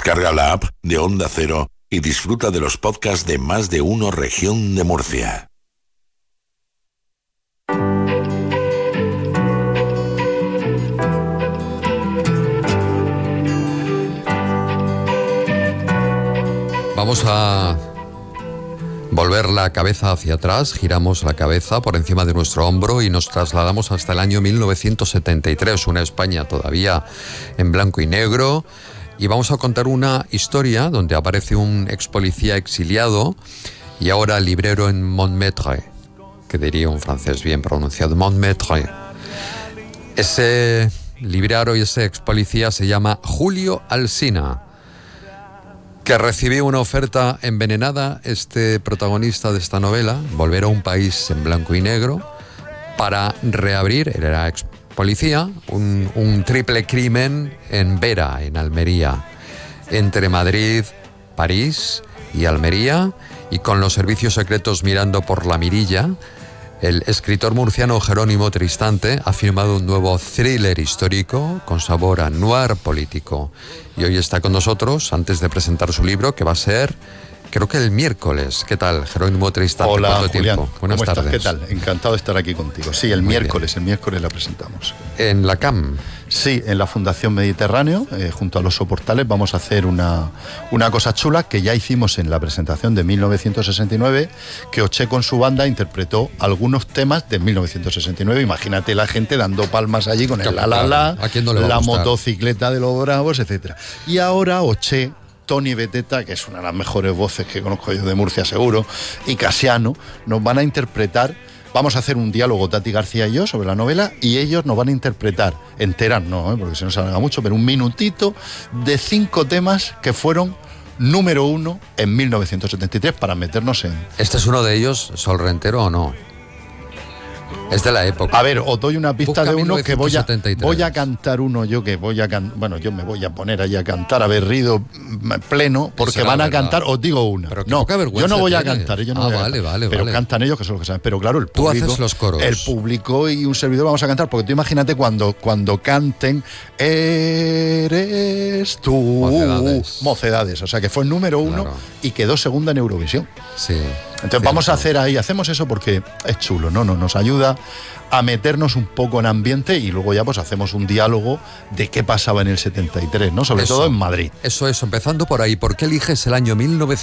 Descarga la app de Onda Cero y disfruta de los podcasts de Más de Uno Región de Murcia. Vamos a volver la cabeza hacia atrás, giramos la cabeza por encima de nuestro hombro y nos trasladamos hasta el año 1973, una España todavía en blanco y negro, y vamos a contar una historia donde aparece un ex policía exiliado y ahora librero en Montmartre, que diría un francés bien pronunciado, Montmartre. Ese librero y ese ex policía se llama Julio Alsina, que recibió una oferta envenenada, este protagonista de esta novela, volver a un país en blanco y negro para reabrir, él era ex policía, un triple crimen en Vera, en Almería, entre Madrid, París y Almería, y con los servicios secretos mirando por la mirilla. El escritor murciano Jerónimo Tristante ha firmado un nuevo thriller histórico con sabor a noir político. Y hoy está con nosotros, antes de presentar su libro, que va a ser, creo que el miércoles. ¿Qué tal, Jerónimo Tristante? Hola, ¿Cuánto Julián. tiempo? Buenas tardes. ¿Qué tal? Encantado de estar aquí contigo. Sí, el miércoles la presentamos. ¿En la CAM? Sí, en la Fundación Mediterráneo, junto a los Soportales, vamos a hacer una cosa chula que ya hicimos en la presentación de 1969, que Oché con su banda interpretó algunos temas de 1969. Imagínate la gente dando palmas allí con el la, ¿a quién no le va a gustar? motocicleta de los Bravos, etcétera. Y ahora Oché, Tony Beteta, que es una de las mejores voces que conozco yo de Murcia seguro, y Casiano, nos van a interpretar. Vamos a hacer un diálogo Tati García y yo sobre la novela y ellos nos van a interpretar, enteras no, porque si no se alarga mucho, pero un minutito de 5 temas que fueron número 1 en 1973 para meternos en... ¿Este es uno de ellos, Sol Rentero, o no? Es de la época. A ver, os doy una pista. Busca de uno que voy a cantar uno yo que voy a bueno, yo me voy a poner ahí a cantar a berrido pleno porque van a cantar, os digo una. Pero no, yo no voy a cantar, vale. Pero cantan ellos, que son los que saben. Pero claro, el público, tú haces los coros. El público y un servidor vamos a cantar, porque tú imagínate cuando canten Eres tú, Mocedades, o sea que fue el número 1 y quedó segunda en Eurovisión. Sí. Entonces vamos a hacer ahí, hacemos eso porque es chulo, ¿no? Nos ayuda a meternos un poco en ambiente y luego ya pues hacemos un diálogo de qué pasaba en el 73, ¿no? Sobre todo en Madrid. Eso, empezando por ahí. ¿Por qué eliges el año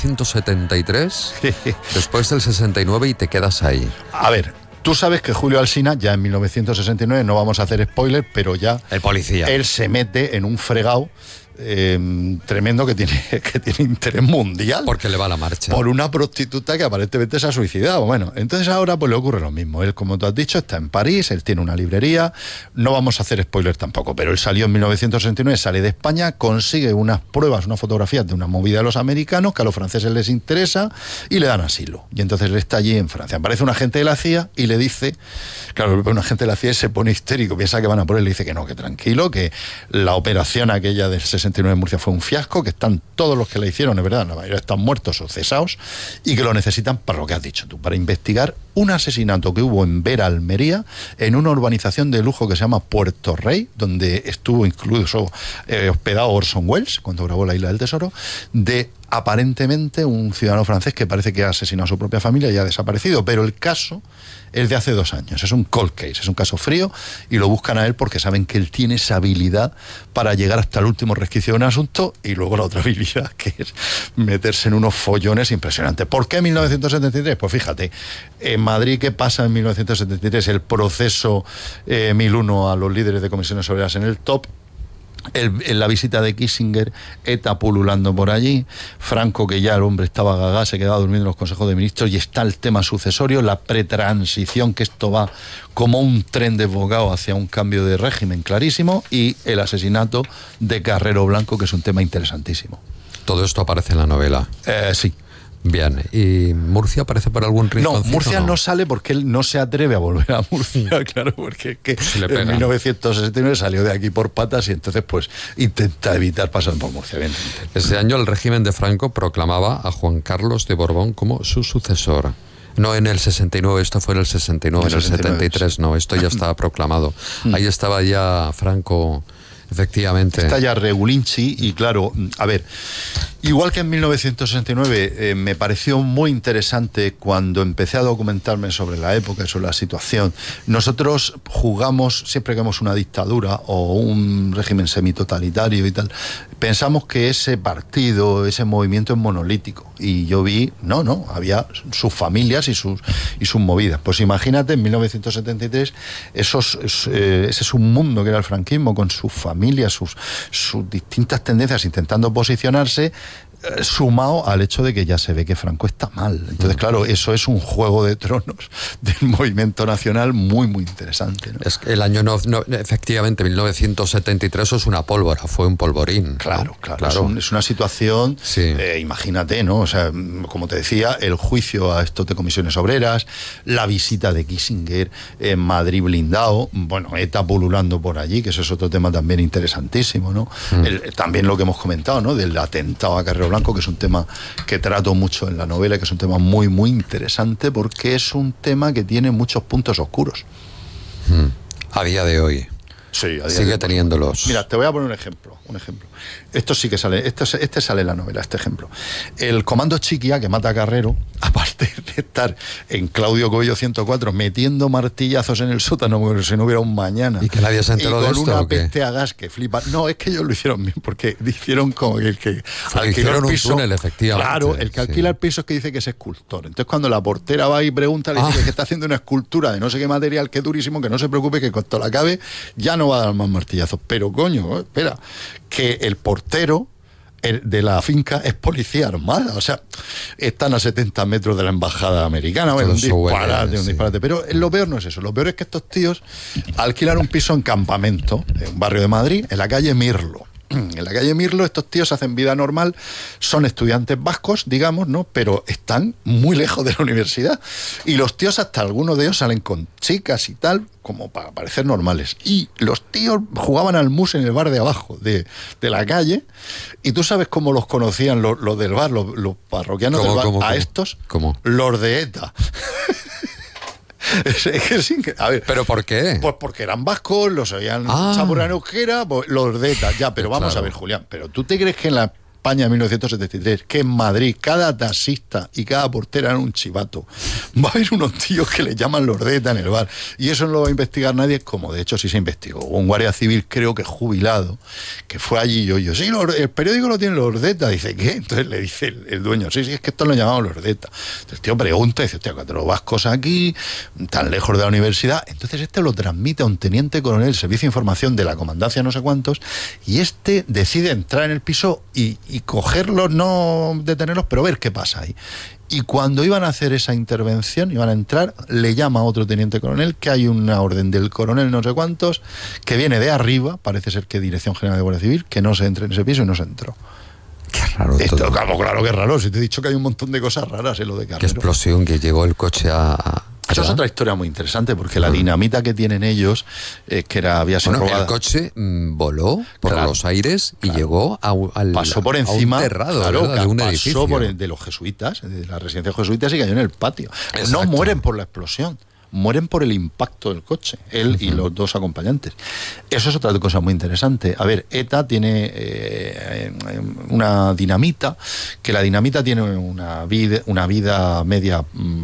1973 después del 69 y te quedas ahí? A ver, tú sabes que Julio Alsina, ya en 1969, no vamos a hacer spoiler, pero ya... El policía. Él se mete en un fregado tremendo que tiene interés mundial. Porque le va la marcha. Por una prostituta que aparentemente se ha suicidado. Bueno, entonces ahora pues le ocurre lo mismo. Él, como tú has dicho, está en París, él tiene una librería. No vamos a hacer spoiler tampoco, pero él salió en 1969, sale de España, consigue unas pruebas, unas fotografías de una movida de los americanos que a los franceses les interesa y le dan asilo. Y entonces él está allí en Francia. Aparece un agente de la CIA y le dice, claro, un agente de la CIA se pone histérico, piensa que van a por él, le dice que no, que tranquilo, que la operación aquella del 69 en Murcia fue un fiasco, que están todos los que la hicieron, es verdad, la mayoría están muertos o cesados, y que lo necesitan para lo que has dicho tú, para investigar un asesinato que hubo en Vera, Almería, en una urbanización de lujo que se llama Puerto Rey, donde estuvo incluso hospedado Orson Welles, cuando grabó La Isla del Tesoro, de aparentemente un ciudadano francés que parece que ha asesinado a su propia familia y ha desaparecido, pero el caso es de hace 2 años, es un cold case, es un caso frío y lo buscan a él porque saben que él tiene esa habilidad para llegar hasta el último resquicio de un asunto, y luego la otra habilidad que es meterse en unos follones impresionantes. ¿Por qué 1973? Pues fíjate, en Madrid, ¿qué pasa en 1973? El proceso 1001 a los líderes de comisiones obreras en el top. En la visita de Kissinger, ETA pululando por allí, Franco, que ya el hombre estaba gaga, se quedaba durmiendo en los consejos de ministros, y está el tema sucesorio, la pretransición, que esto va como un tren desbocado hacia un cambio de régimen clarísimo, y el asesinato de Carrero Blanco, que es un tema interesantísimo. Todo esto aparece en la novela. Sí. Bien, ¿y Murcia aparece por algún rinconcito? No, Murcia no sale porque él no se atreve a volver a Murcia, claro, porque es que en 1969 salió de aquí por patas y entonces pues intenta evitar pasar por Murcia. Bien. Ese año el régimen de Franco proclamaba a Juan Carlos de Borbón como su sucesor. No en el 69, esto fue en el 69, en el 73 sí. No, esto ya estaba proclamado. Ahí estaba ya Franco Efectivamente. Está ya regulinchi y claro, a ver, igual que en 1969 me pareció muy interesante cuando empecé a documentarme sobre la época y sobre la situación. Nosotros jugamos, siempre que vemos una dictadura o un régimen semitotalitario y tal, pensamos que ese partido, ese movimiento es monolítico. Y yo vi, no, había sus familias y sus movidas. Pues imagínate, en 1973, ese es un mundo que era el franquismo, con sus familias, sus distintas tendencias intentando posicionarse, sumado al hecho de que ya se ve que Franco está mal. Entonces, claro, eso es un juego de tronos del movimiento nacional muy, muy interesante, ¿no? Es que el año, efectivamente, 1973 es una pólvora, fue un polvorín. Claro. Es una situación, sí. Imagínate, ¿no? O sea, como te decía, el juicio a estos de comisiones obreras, la visita de Kissinger en Madrid blindado, bueno, ETA pululando por allí, que eso es otro tema también interesantísimo, ¿no? También lo que hemos comentado, ¿no? Del atentado a Carrero Blanco, que es un tema que trato mucho en la novela, que es un tema muy, muy interesante, porque es un tema que tiene muchos puntos oscuros. A día de hoy. Sí, a día sigue de hoy. teniéndolos. Mira, te voy a poner un ejemplo. Esto sí que sale, este sale en la novela, este ejemplo. El comando Chiquia, que mata a Carrero, aparte de estar en Claudio Coello 104 metiendo martillazos en el sótano como si no hubiera un mañana, y que nadie se enteró de esto, con una peste a gas que flipa. No, es que ellos lo hicieron bien, porque hicieron como el que alquiló el piso. Un túnel, efectivamente. Claro, el que alquila el piso es que dice que es escultor. Entonces, cuando la portera va y pregunta, le dice que está haciendo una escultura de no sé qué material, que durísimo, que no se preocupe, que cuando la acabe ya no va a dar más martillazos. Pero coño, espera, que el portero de la finca es policía armada, o sea, están a 70 metros de la embajada americana. Bueno, un disparate. Pero lo peor no es eso, lo peor es que estos tíos alquilan un piso en campamento, en un barrio de Madrid, en la calle Mirlo. En la calle Mirlo estos tíos hacen vida normal, son estudiantes vascos, digamos, ¿no? Pero están muy lejos de la universidad. Y los tíos, hasta algunos de ellos, salen con chicas y tal, como para parecer normales. Y los tíos jugaban al mus en el bar de abajo, de la calle, y tú sabes cómo los conocían los del bar, los parroquianos del bar, a estos, los de ETA. A ver, ¿pero por qué? Pues porque eran vascos, los oían saborear euskera, pues los de ETA. Ya, pero vamos a ver, Julián, ¿pero tú te crees que en la España de 1973, que en Madrid cada taxista y cada portera era un chivato, va a haber unos tíos que le llaman los de ETA en el bar? Y eso no lo va a investigar nadie, como de hecho sí se investigó. Un guardia civil, creo que jubilado, que fue allí y oyó, sí, el periódico lo tiene los de ETA. Dice, ¿qué? Entonces le dice el dueño, sí, es que esto lo llamamos los de ETA. Entonces el tío pregunta, dice, hostia, cuatro vascos aquí, tan lejos de la universidad. Entonces este lo transmite a un teniente coronel, servicio de información de la comandancia no sé cuántos, y este decide entrar en el piso y cogerlos, no detenerlos, pero ver qué pasa ahí. Y cuando iban a hacer esa intervención, iban a entrar, le llama a otro teniente coronel, que hay una orden del coronel no sé cuántos, que viene de arriba, parece ser que Dirección General de Guardia Civil, que no se entre en ese piso, y no se entró. Qué raro todo. Claro que es raro, si te he dicho que hay un montón de cosas raras en lo de Carrero. Qué explosión, que llegó el coche a... Eso es otra historia muy interesante, porque la dinamita que tienen ellos, había sido robada. El coche voló por los aires y llegó pasó por encima, a un terrado, de un edificio. Pasó de los jesuitas, de la residencia de jesuitas, y cayó en el patio. Exacto. No mueren por la explosión, mueren por el impacto del coche, él y los dos acompañantes. Eso es otra cosa muy interesante. A ver, ETA tiene una dinamita, que la dinamita tiene una vida media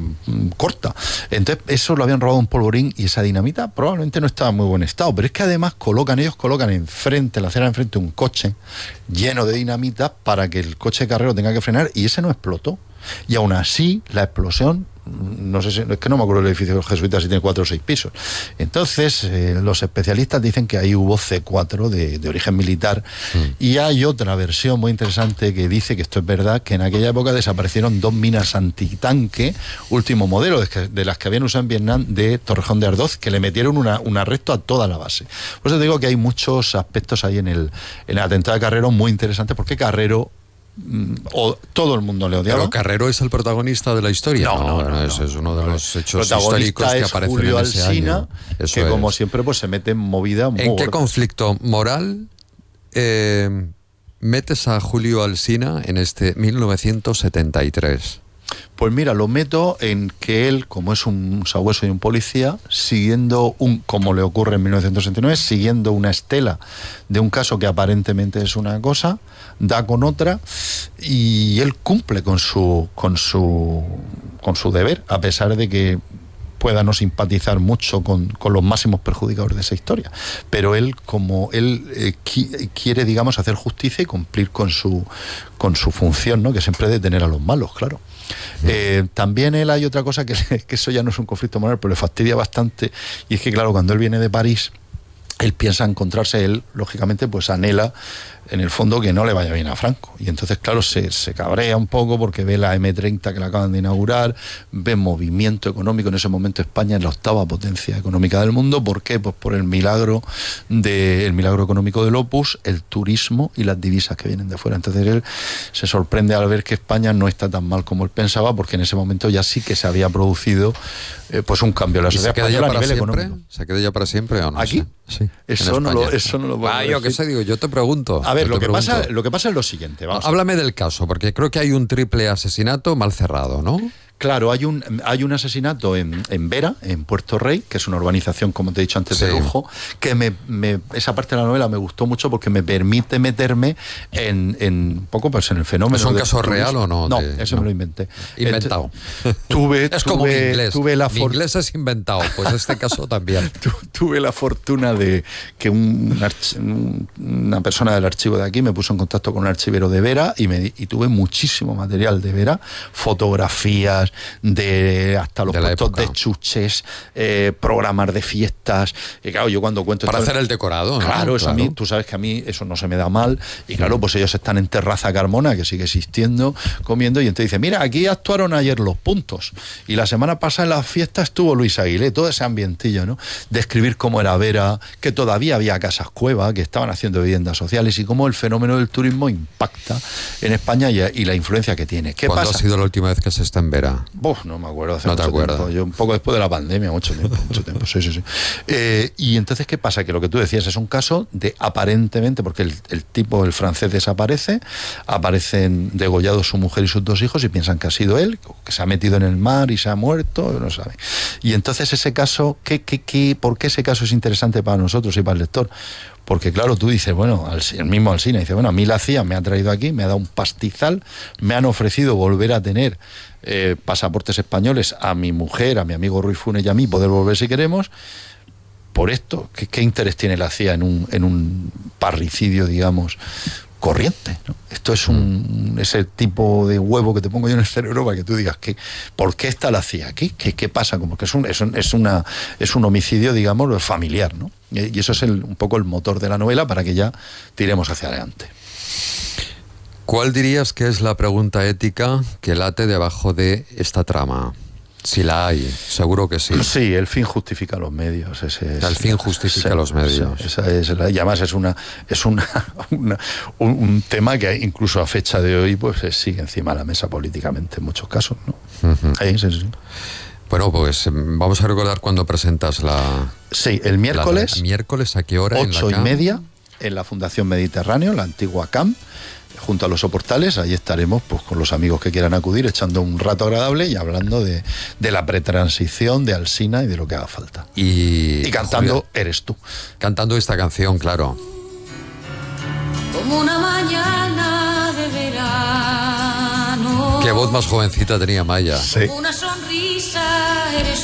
corta. Entonces, eso lo habían robado un polvorín, y esa dinamita probablemente no estaba en muy buen estado. Pero es que además ellos colocan enfrente, la acera enfrente, un coche lleno de dinamita para que el coche de Carrero tenga que frenar, y ese no explotó. Y aún así, la explosión, no sé si, es que no me acuerdo del edificio de los jesuitas si tiene 4 o 6 pisos. Entonces, los especialistas dicen que ahí hubo C4 de origen militar. Y hay otra versión muy interesante que dice que esto es verdad, que en aquella época desaparecieron 2 minas antitanque, último modelo, de las que habían usado en Vietnam, de Torrejón de Ardoz, que le metieron un arresto a toda la base. Por eso te digo que hay muchos aspectos ahí en el atentado de Carrero muy interesantes, porque Carrero, todo el mundo le odiaba. Pero Carrero es el protagonista de la historia. No, ese es uno de los hechos históricos que aparecen Julio en ese Alsina, año. Eso que como siempre pues se mete en movida muy ¿En qué gorda. conflicto moral metes a Julio Alsina en este 1973? Pues mira, lo meto en que él, como es un sabueso y un policía, siguiendo como le ocurre en 1969, siguiendo una estela de un caso que aparentemente es una cosa, da con otra, y él cumple con su deber, a pesar de que pueda no simpatizar mucho con los máximos perjudicadores de esa historia. Pero él, como él quiere, digamos, hacer justicia y cumplir con su función, ¿no? Que siempre es detener a los malos, claro. También él, hay otra cosa que eso ya no es un conflicto moral, pero le fastidia bastante, y es que, claro, cuando él viene de París, él piensa encontrarse, él, lógicamente, pues anhela, en el fondo, que no le vaya bien a Franco. Y entonces, claro, se cabrea un poco porque ve la M30 que la acaban de inaugurar, ve movimiento económico. En ese momento España es la 8ª potencia económica del mundo. ¿Por qué? Pues por el milagro económico del Opus, el turismo y las divisas que vienen de fuera. Entonces él se sorprende al ver que España no está tan mal como él pensaba, porque en ese momento ya sí que se había producido pues un cambio en la sociedad española a nivel económico. ¿Se queda ya para siempre o no? ¿Aquí? Sí. Eso no lo puedo yo qué sé, digo, yo te pregunto. A ver, lo que pasa es lo siguiente. Háblame del caso, porque creo que hay un triple asesinato mal cerrado, ¿no? Claro, hay un asesinato en Vera, en Puerto Rey, que es una urbanización, como te he dicho antes, de lujo, que esa parte de la novela me gustó mucho porque me permite meterme en un poco pues en el fenómeno. ¿Es un caso real o no? No, eso me lo inventé. Inventado. Es como mi inglés. Mi inglés es inventado, pues este caso también. Tuve la fortuna de que una persona del archivo de aquí me puso en contacto con un archivero de Vera y tuve muchísimo material de Vera, fotografías, hasta los puestos de chuches, programas de fiestas. Y claro, yo cuando cuento para hacer el decorado, claro, eso. A mí, tú sabes que a mí eso no se me da mal, y claro, pues ellos están en Terraza Carmona, que sigue existiendo, comiendo, y entonces dice, mira, aquí actuaron ayer Los Puntos, y la semana pasada en la fiesta estuvo Luis Aguilé, todo ese ambientillo, ¿no? Describir cómo era Vera, que todavía había casas cueva, que estaban haciendo viviendas sociales, y cómo el fenómeno del turismo impacta en España y la influencia que tiene. ¿Cuándo ha sido la última vez que se está en Vera? No me acuerdo, hace mucho tiempo. Yo un poco después de la pandemia, mucho tiempo, sí. Y entonces, ¿qué pasa? Que lo que tú decías es un caso de aparentemente, porque el tipo, el francés, desaparece, aparecen degollados su mujer y sus 2 hijos y piensan que ha sido él, que se ha metido en el mar y se ha muerto, no sabe. Y entonces ese caso, ¿por qué ese caso es interesante para nosotros y para el lector? Porque claro, tú dices, bueno, el mismo Alsina dice, bueno, a mí la CIA me ha traído aquí, me ha dado un pastizal, me han ofrecido volver a tener pasaportes españoles a mi mujer, a mi amigo Ruiz Funes y a mí, poder volver si queremos, por esto. ¿Qué interés tiene la CIA en un parricidio, digamos, corriente, ¿no? Esto es ese tipo de huevo que te pongo yo en el cerebro para que tú digas, ¿por qué está la CIA aquí? ¿Qué pasa? Como que es un homicidio, digamos, familiar, ¿no? Y eso es un poco el motor de la novela para que ya tiremos hacia adelante. ¿Cuál dirías que es la pregunta ética que late debajo de esta trama? Si la hay, seguro que sí. Sí, el fin justifica los medios. El fin justifica los medios. Y además es un tema que incluso a fecha de hoy pues sigue encima de la mesa políticamente en muchos casos, ¿no? Uh-huh. Sí. Bueno, pues vamos a recordar cuándo presentas la... Sí, el miércoles. ¿El miércoles a qué hora? 8:30 en la Fundación Mediterráneo, la antigua CAM, junto a los soportales. Ahí estaremos pues con los amigos que quieran acudir, echando un rato agradable y hablando de la pretransición, de Alsina y de lo que haga falta. Y cantando Julio, Eres tú. Cantando esta canción, claro. Como una mañana de verano. Qué voz más jovencita tenía Maya. Sí. Una sonrisa, eres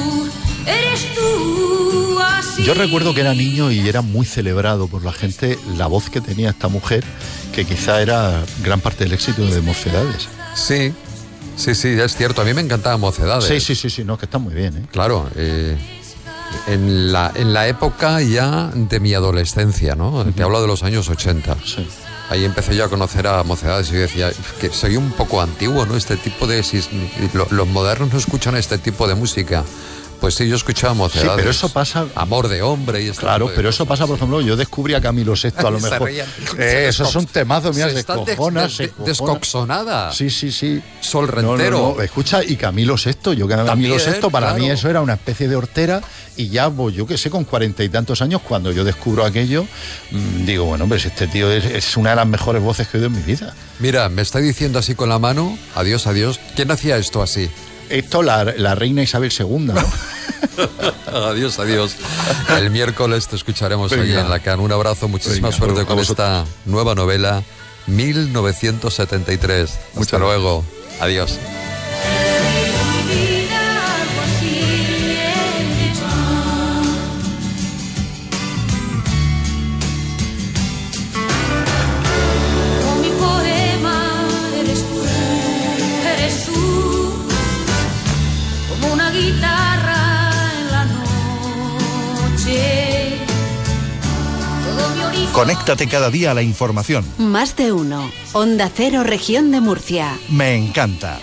tú, así. Yo recuerdo que era niño y era muy celebrado por la gente la voz que tenía esta mujer, que quizá era gran parte del éxito de Mocedades. Sí, es cierto. A mí me encantaba Mocedades. Sí, no, que está muy bien, ¿eh? Claro, en la época ya de mi adolescencia, ¿no? Te hablo de los años 80. Sí. Ahí empecé yo a conocer a Mocedades y yo decía que soy un poco antiguo, ¿no? Este tipo de... Los modernos no escuchan este tipo de música. Pues sí, yo escuchaba Mocedades. Sí, pero eso pasa... Amor de hombre y Claro, pero eso pasa, por ejemplo, yo descubrí a Camilo VI a lo mejor. Esos son temazos, mira, se descojona. Descoxonada. Sí. Sol Rentero. No. Escucha, y Camilo VI, yo que Camilo VI, para mí eso era una especie de hortera, y ya, pues yo que sé, con 40 y tantos años, cuando yo descubro aquello, digo, bueno, pues este tío es una de las mejores voces que he oído en mi vida. Mira, me está diciendo así con la mano, adiós, adiós. ¿Quién hacía esto así? Esto la reina Isabel II, ¿no? Adiós. El miércoles te escucharemos aquí en la CAN. Un abrazo, muchísima suerte con esta nueva novela, 1973. Hasta luego. Adiós. Conéctate cada día a la información. Más de uno. Onda Cero, Región de Murcia. Me encanta.